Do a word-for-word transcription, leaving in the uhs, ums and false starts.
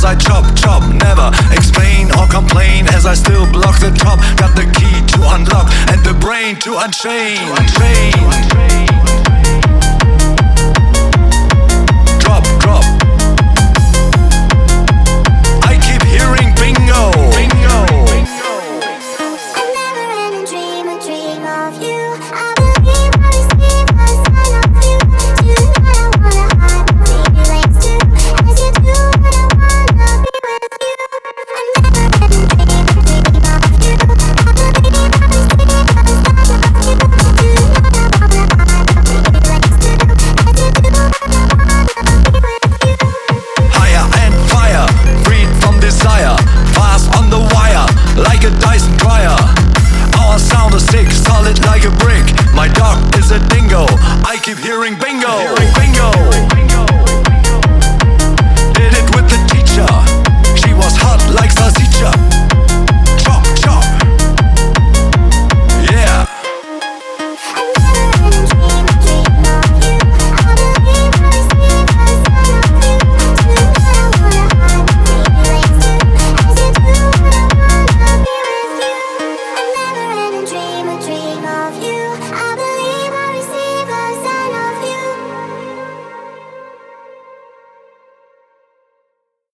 as I chop, chop. Never explain or complain as I still block the top. Got the key to unlock and the brain to unchain, to unchain.